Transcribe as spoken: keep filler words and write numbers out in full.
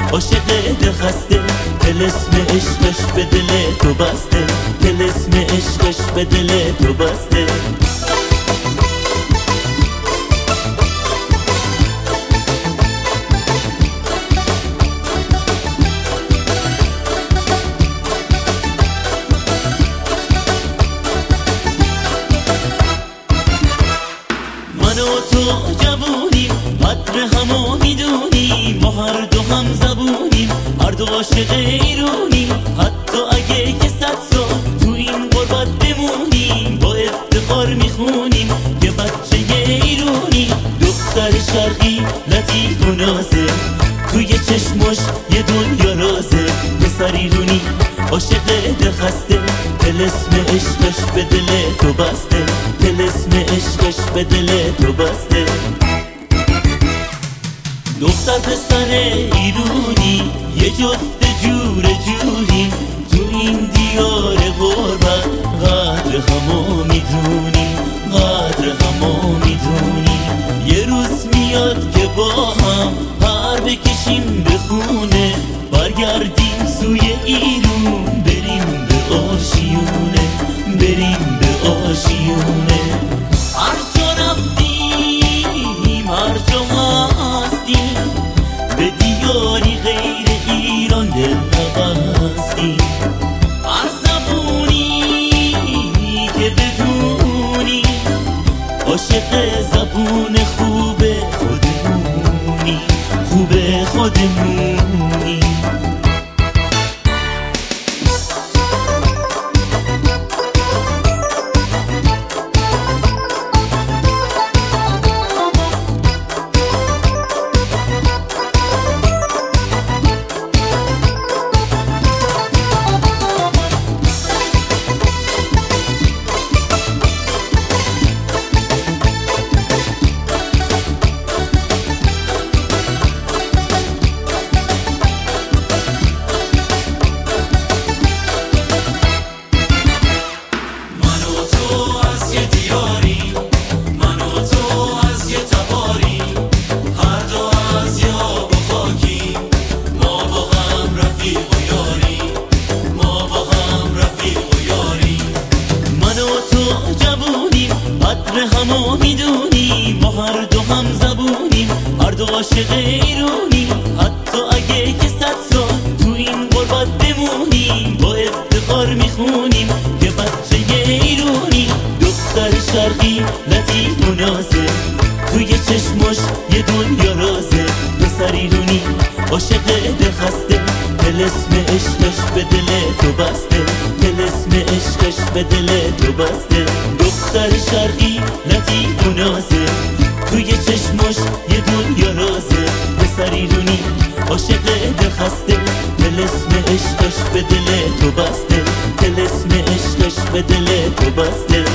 عاشق دلخسته، طلسم عشقش به دل تو بسته، طلسم عشقش به دل تو بسته. من و تو جوونیم، قدر همو میدونیم، ما هر دو هم زبونیم، هر دو عاشق ایرونیم. حتی اگه که صد سال تو این غربت بمونیم، با افتخار میخونیم که بچه ایرونیم. دختر شرقی لطیف و نازه، توی چشمش یه دنیا رازه. پسر ایرونی عاشق دلخسته، طلسم عشقش به دل تو بسته، طلسم عشقش به دل تو بسته. دختر پسر ایرونی یه جفت جور جوریم، تو این دیار غربت قدر همو میدونی، قدر همو میدونی. یه روز میاد که با هم پر بکشیم به خونه، برگردیم سوی ایرون، بریم به آشیونه، بریم به آشیونه. هر جا رفتیم، هر جا هستیم، به دیاری غیر ایران دل نبستیم. هر زبونی که بدونی، عاشق زبون خوب خودمونی، خوب خودمونی. قدر همو میدونیم، ما هر دو هم زبونیم، هر دو عاشق ایرونیم. حتی اگه که صد سال تو این غربت بمونیم، با افتخار میخونیم که بچه ایرونیم. دختر شرقی لطیف و نازه، توی چشمش یه دنیا رازه. پسر ایرونی عاشق دلخسته، طلسم عشقش به دل تو بسته، طلسم عشقش به دل تو بسته. دختر شرقی لطیف و نازه، توی چشمش یه دنیا رازه. پسر ایرونی عاشق دلخسته، طلسم عشقش به دل تو بسته، طلسم عشقش به دل تو بسته.